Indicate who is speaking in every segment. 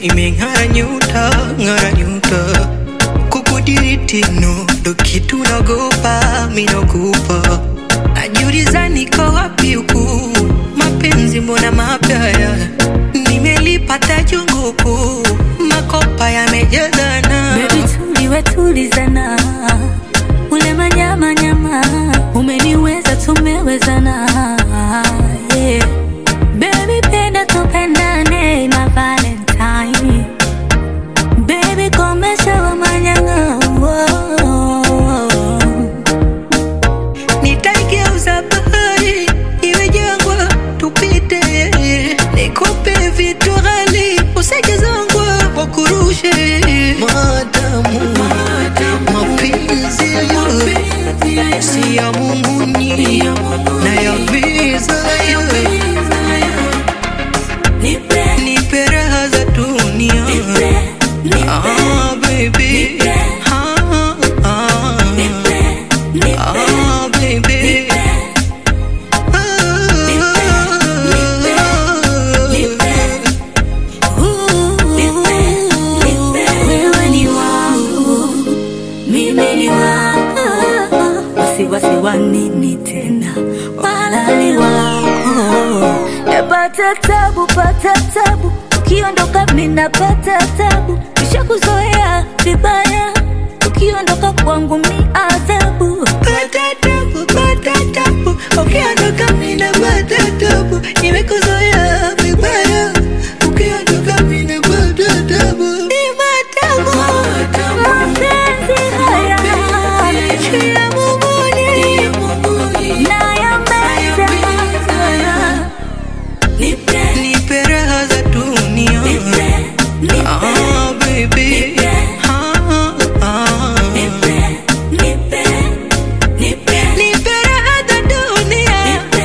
Speaker 1: imeng'ara nyuta kukudiriti no ndo kitu nagopa minokupa. Najiuliza niko wapi huku, mapenzi mbona mapya haya, nimelipata junguku, makopa yamejazana.
Speaker 2: Baby tulizana, ule manyama umeniweza tumewezana, yeah. Baby penda tupendane my Valentine, baby komesha wa manyanga,
Speaker 1: nitaigeuza bahari iwe jangwa tupite, nikupe vitu ghali usije zangwa wakurushe. Madamu mapenzi si ya Mungu na ya visa, nipe raha za dunia. Baby baby
Speaker 2: wewe ni wangu, mimi ni wako, wasiwa nini tena, walali wako. Napata tabu, ukiondoka mimi napata tabu, kisha kuzoea vibaya, ukiondoka kwangu mimi adhabu.
Speaker 1: Pata tabu, ukiondoka mimi napata tabu, nimekuzoea vibaya, ukiondoka mimi napata tabu.
Speaker 2: Mapenzi haya si ya Mungu na ya meza,
Speaker 1: nipe raha za dunia. Baby nipe raha za dunia.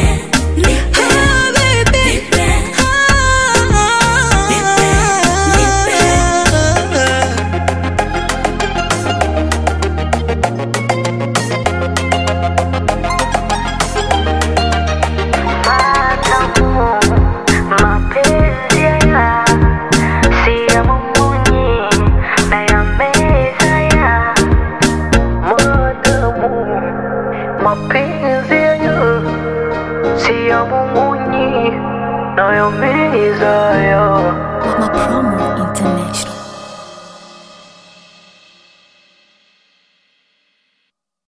Speaker 1: Mapenzi yangu si ya Mungu na ya meza ya
Speaker 2: Mama Promo International.